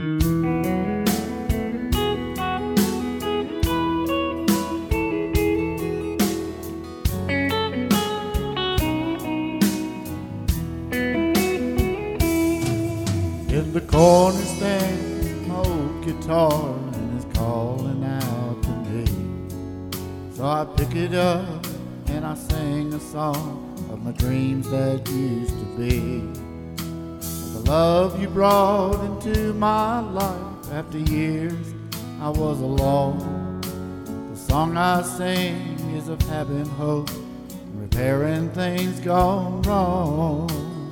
In the corner stands my old guitar and it's calling out to me. So I pick it up and I sing a song of my dreams that used to be. Of the love you brought into my life after years I was alone. The song I sing is of having hope and repairing things gone wrong.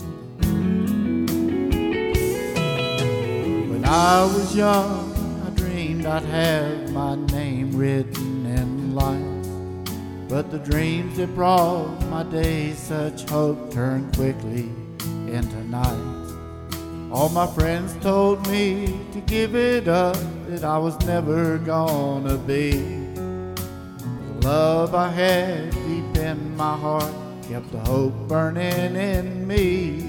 When I was young, I dreamed I'd have my name written in lights. But the dreams that brought my days such hope turned quickly into nights. All my friends told me to give it up, that I was never gonna be. The love I had deep in my heart kept the hope burning in me.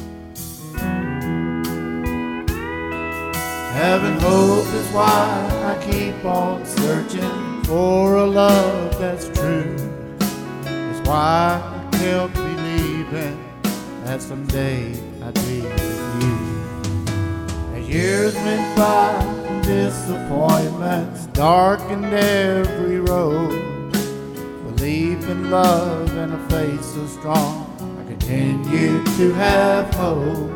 Having hope is why I keep on searching for a love that's true. It's why I kept believing that someday I'd be with you. As years went by and disappointments darkened every road, belief in love and a faith so strong, I continued to have hope.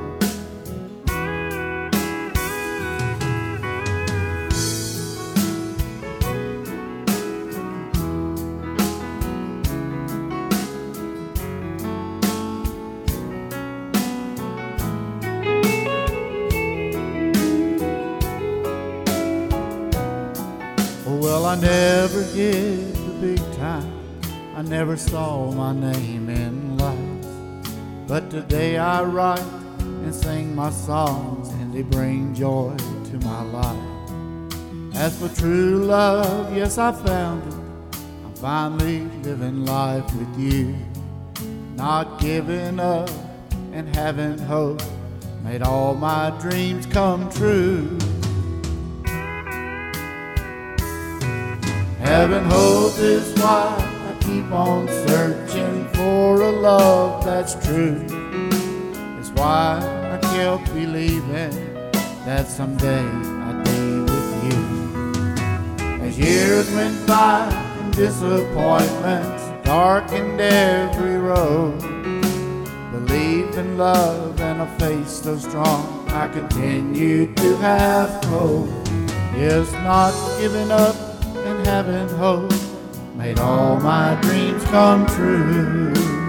Well, I never hit the big time, I never saw my name in lights. But today I write and sing my songs, and they bring joy to my life. As for true love, yes, I found it. I'm finally living life with you. Not giving up and having hope made all my dreams come true. Having hope is why I keep on searching for a love that's true. It's why I kept believing that someday I'd be with you. As years went by and disappointments darkened every road, belief in love and a faith so strong, I continued to have hope. Yes, not giving up and having hope made all my dreams come true.